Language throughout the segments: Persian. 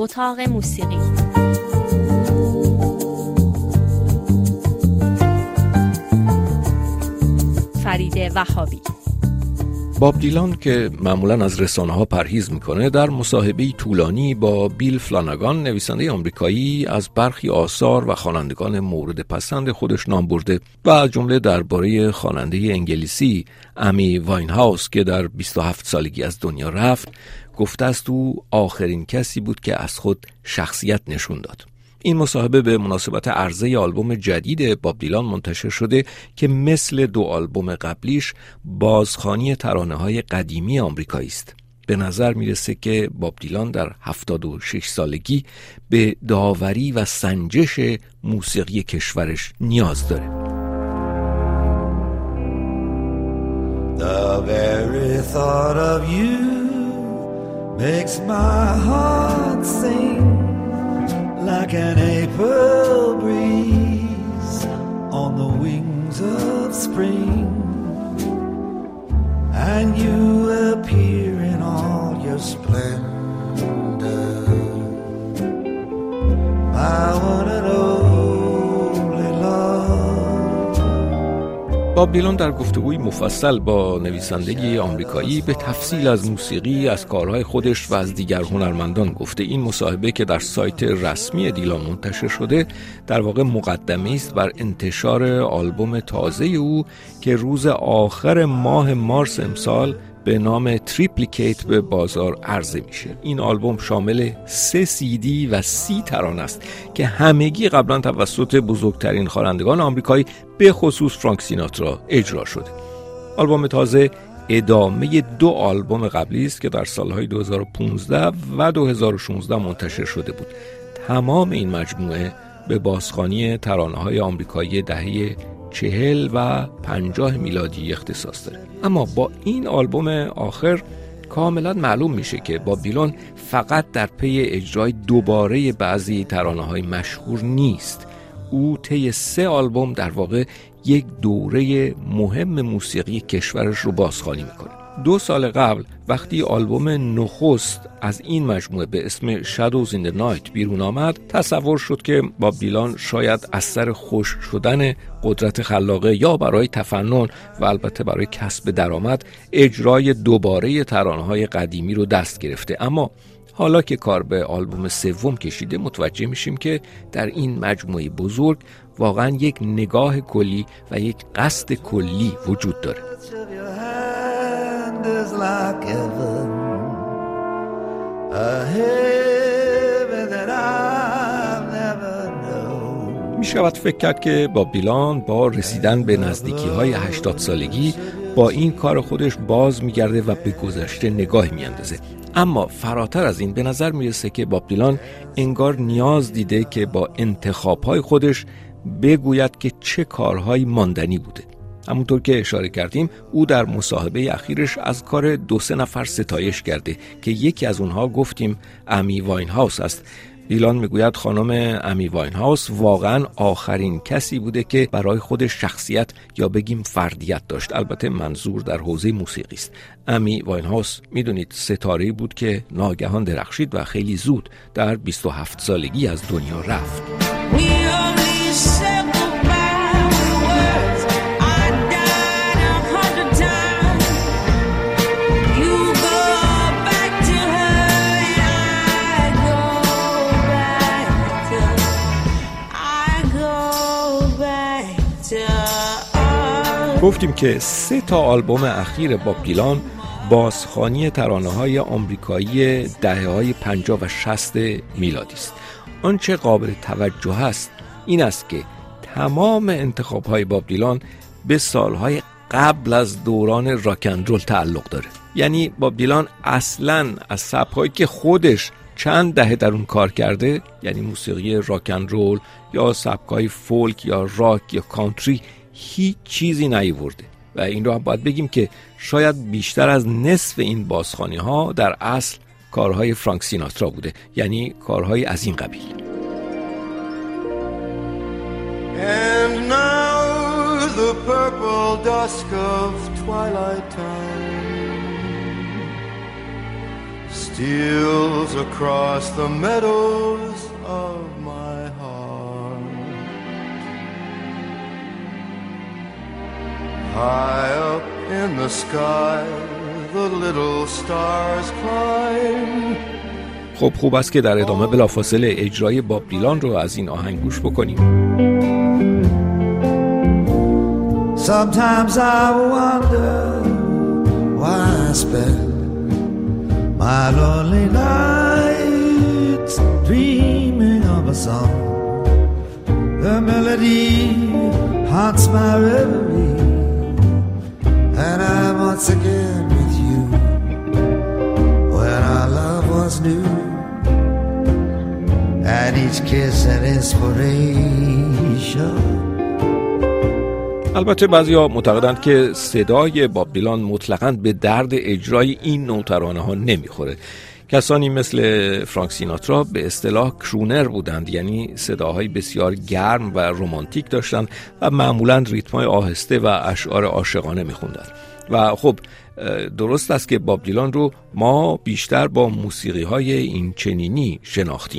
اتاق موسیقی. فرید وهابی. باب دیلان که معمولاً از رسانه‌ها پرهیز میکنه، در مصاحبه‌ای طولانی با بیل فلانگان نویسنده آمریکایی از برخی آثار و خوانندگان مورد پسند خودش نام برده و از جمله درباره خواننده انگلیسی امی واینهاوس که در 27 سالگی از دنیا رفت گفته است او آخرین کسی بود که از خود شخصیت نشون داد. این مصاحبه به مناسبت عرضه آلبوم جدید باب دیلان منتشر شده که مثل 2 آلبوم قبلیش بازخوانی ترانه‌های قدیمی آمریکایی است. به نظر میرسه که باب دیلان در 76 سالگی به داوری و سنجش موسیقی کشورش نیاز داره. The very thought of you makes my heart sing like an April breeze on the wings of spring, and you appear in all your splendor, my one and only love. باب دیلان در گفتگوی مفصل با نویسنده آمریکایی به تفصیل از موسیقی، از کارهای خودش و از دیگر هنرمندان گفته. این مصاحبه که در سایت رسمی دیلان منتشر شده در واقع مقدمه است بر انتشار آلبوم تازه او که روز آخر ماه مارس امسال به نام تریپلیکیت به بازار عرضه میشه. این آلبوم شامل 3 CD و 30 ترانه است که همگی قبلا توسط بزرگترین خوانندگان آمریکایی به خصوص فرانک سیناترا اجرا شده. آلبوم تازه ادامه 2 آلبوم قبلی است که در سالهای 2015 و 2016 منتشر شده بود. تمام این مجموعه به بازخوانی ترانه‌های آمریکایی دهه 40 و 50 میلادی اختصاص داره. اما با این آلبوم آخر کاملا معلوم میشه که باب دیلان فقط در پی اجرای دوباره بعضی ترانه‌های مشهور نیست. او طی 3 آلبوم در واقع یک دوره مهم موسیقی کشورش رو بازخوانی میکنه. 2 سال قبل وقتی آلبوم نخست از این مجموعه به اسم Shadows in the Night بیرون آمد، تصور شد که باب دیلان شاید از سر خوش شدن قدرت خلاقه یا برای تفنن و البته برای کسب درآمد اجرای دوباره ترانه‌های قدیمی رو دست گرفته. اما حالا که کار به آلبوم 3 کشیده متوجه میشیم که در این مجموعه بزرگ واقعا یک نگاه کلی و یک قصد کلی وجود داره. می شود فکر کرد که باب دیلان با رسیدن به نزدیکی‌های 80 سالگی با این کار خودش باز می‌گرده و به گذشته نگاهی می‌اندازه. اما فراتر از این به نظر میرسه که باب دیلان انگار نیاز دیده که با انتخاب‌های خودش بگوید که چه کارهایی ماندنی بوده. همونطور که اشاره کردیم او در مصاحبه اخیرش از کار 2-3 نفر ستایش کرده که یکی از اونها گفتیم امی واینهاوس است. دیلان میگوید خانم امی واینهاوس واقعا آخرین کسی بوده که برای خودش شخصیت یا بگیم فردیت داشت. البته منظور در حوزه موسیقی است. امی واینهاوس میدونید ستاره‌ای بود که ناگهان درخشید و خیلی زود در 27 سالگی از دنیا رفت. گفتیم که 3 آلبوم اخیر باب دیلان بازخوانی ترانه‌های آمریکایی دهه‌های 50 و 60 میلادی است. آنچه قابل توجه است این است که تمام انتخاب‌های باب دیلان به سالهای قبل از دوران راک اند رول تعلق داره. یعنی باب دیلان اصلاً از سبک‌هایی که خودش چند دهه در اون کار کرده، یعنی موسیقی راک اند رول یا سبک‌های فولک یا راک یا کانتری، هیچ چیزی نیاورده و این رو هم باید بگیم که شاید بیشتر از نصف این بازخوانی ها در اصل کارهای فرانک سیناترا بوده، یعنی کارهای از این قبیل. And now the purple dusk of twilight time steals across the meadows of my heart. High up in the sky, the little stars climb. خب خوب است که در ادامه بلافاصله اجرای باب دیلان رو از این آهنگ گوش بکنیم. Sometimes I wonder why I spend my lonely nights dreaming of a song. The melody haunts my reverie, and I'm once again with you when our love was new, and each kiss an inspiration. البته بعضیا معتقدند که صدای باب دیلان مطلقاً به درد اجرای این نوع ترانه‌ها نمیخوره. کسانی مثل فرانک سیناترا به اصطلاح کرونر بودند، یعنی صداهای بسیار گرم و رمانتیک داشتند و معمولاً ریتم‌های آهسته و اشعار عاشقانه میخوندند. و خب درست است که باب دیلان رو ما بیشتر با موسیقی‌های این چنینی شناختیم.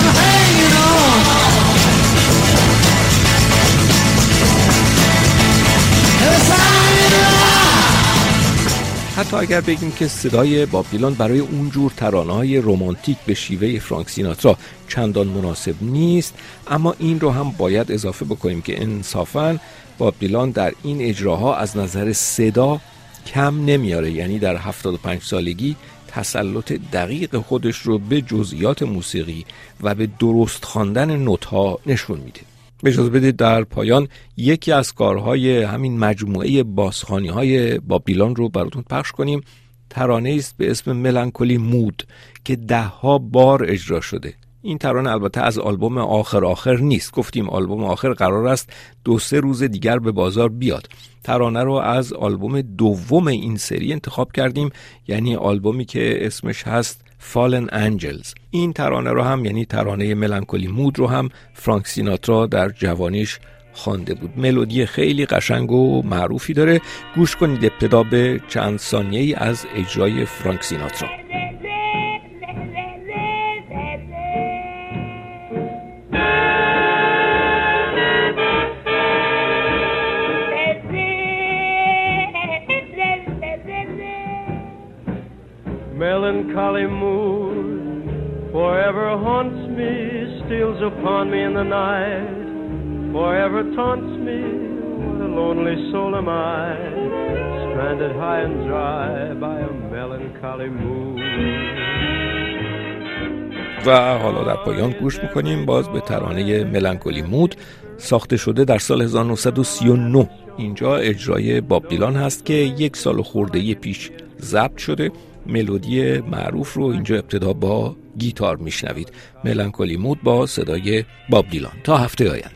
حتی اگر بگیم که صدای باب دیلان برای اونجور ترانه‌های رمانتیک به شیوه فرانک سیناترا چندان مناسب نیست، اما این رو هم باید اضافه بکنیم که انصافاً باب دیلان در این اجراها از نظر صدا کم نمیاره، یعنی در 75 سالگی تسلط دقیق خودش رو به جزئیات موسیقی و به درست خواندن نوت‌ها نشون میده. اجازه بدید در پایان یکی از کارهای همین مجموعه بازخوانی‌های باب دیلان رو براتون پخش کنیم. ترانه است به اسم ملانکولی مود که 10 بار اجرا شده. این ترانه البته از آلبوم آخر نیست. گفتیم آلبوم آخر قرار است 2-3 روز دیگر به بازار بیاد. ترانه رو از آلبوم دوم این سری انتخاب کردیم، یعنی آلبومی که اسمش هست Fallen Angels. این ترانه رو هم، یعنی ترانه ملانکولی مود رو هم فرانک سیناترا در جوانیش خوانده بود. ملودی خیلی قشنگ و معروفی داره. گوش کنید ابتدا به چند ثانیه‌ای از اجرای فرانک سیناترا. Melancholy mood forever haunts me, steals upon me in the night, forever taunts me, what a lonely soul am I, stranded high and dry by a melancholy mood. و حالا در پایان گوش میکنیم باز به ترانه ملانکولی مود، ساخته شده در سال 1939. اینجا اجرای باب دیلان هست که 1 سال خورده پیش ضبط شده. ملودی معروف رو اینجا ابتدا با گیتار میشنوید. ملانکولی مود با صدای باب دیلان. تا هفته آینده.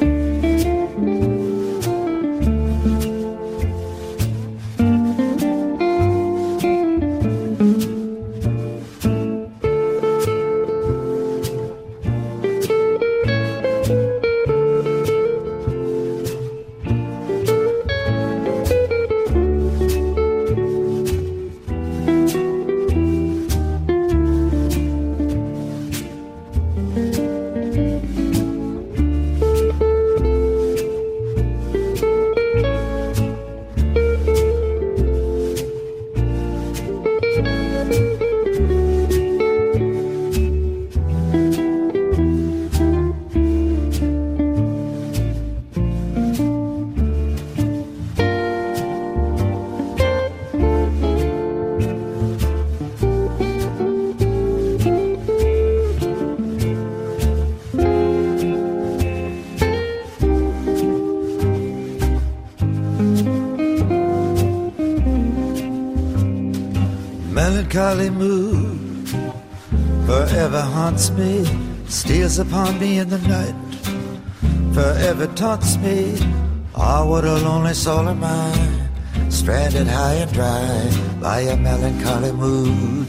Melancholy mood forever haunts me, steals upon me in the night, forever taunts me. Ah, what a lonely soul am I, stranded high and dry by a melancholy mood.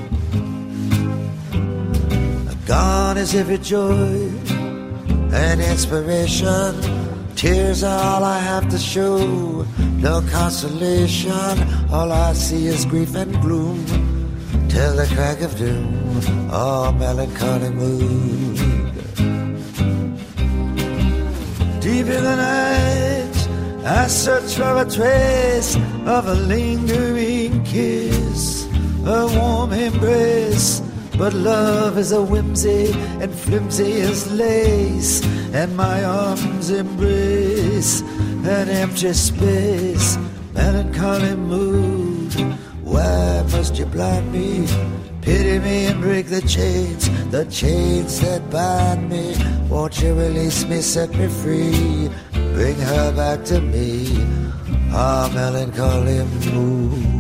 Gone is every joy and inspiration, tears are all I have to show, no consolation, all I see is grief and gloom. till the crack of doom. Oh, melancholy mood. Deep in the night, I search for a trace of a lingering kiss, a warm embrace. But love is a whimsy and flimsy as lace, and my arms embrace an empty space. Melancholy mood, why must you blind me? Pity me and break the chains that bind me. Won't you release me, set me free, bring her back to me. Ah, melancholy mood.